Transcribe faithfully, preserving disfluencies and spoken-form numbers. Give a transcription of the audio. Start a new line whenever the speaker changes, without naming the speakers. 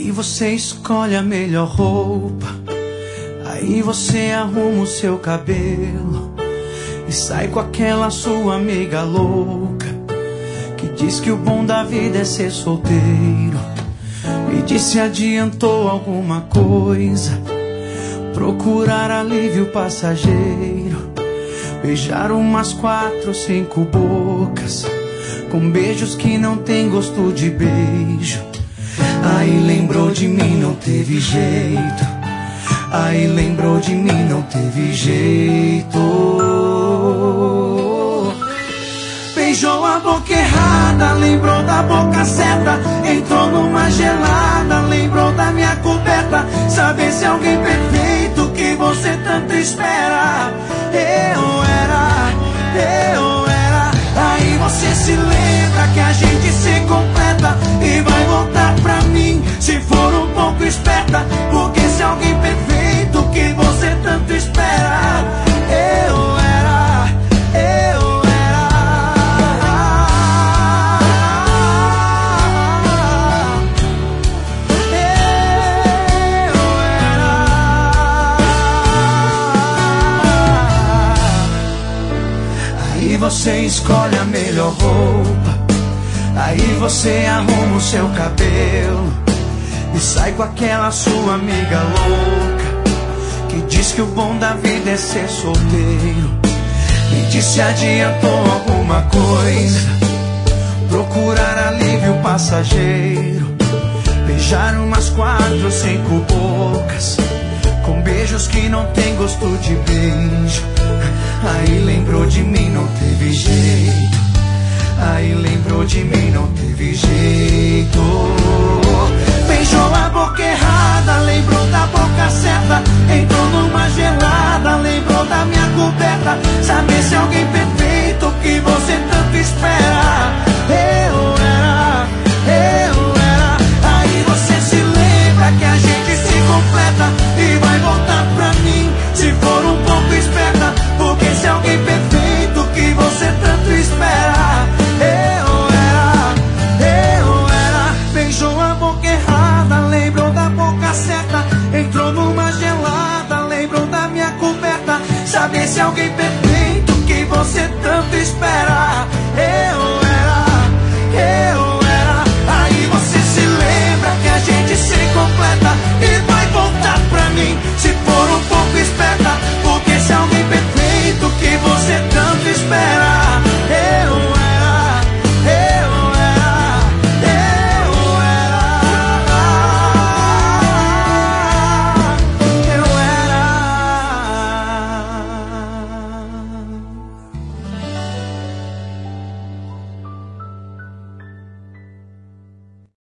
Aí você escolhe a melhor roupa, aí você arruma o seu cabelo e sai com aquela sua amiga louca que diz que o bom da vida é ser solteiro. Me diz se adiantou alguma coisa, procurar alívio passageiro, beijar umas quatro, cinco bocas, com beijos que não tem gosto de beijo. Aí lembrou de mim, não teve jeito. Aí lembrou de mim, não teve jeito. Beijou a boca errada, lembrou da boca certa. Entrou numa gelada, lembrou da minha coberta. Saber se alguém perfeito que você tanto espera. Eu era, eu era. Aí você se lembra que a gente se completa e vai voltar pra mim se for um pouco esperta. Porque se alguém perfeito que você tanto espera. Eu era, eu era. Eu era. Aí você escolhe a melhor roupa, aí você arruma o seu cabelo e sai com aquela sua amiga louca que diz que o bom da vida é ser solteiro. Me diz se adiantou alguma coisa, procurar alívio passageiro, beijar umas quatro, cinco bocas, com beijos que não tem gosto de beijo. Aí lembrou de mim, não teve jeito. Aí lembrou de mim, não teve jeito. Beijou a boca errada, lembrou da boca certa. Entrou numa gelada, lembrou da minha coberta. Saber se alguém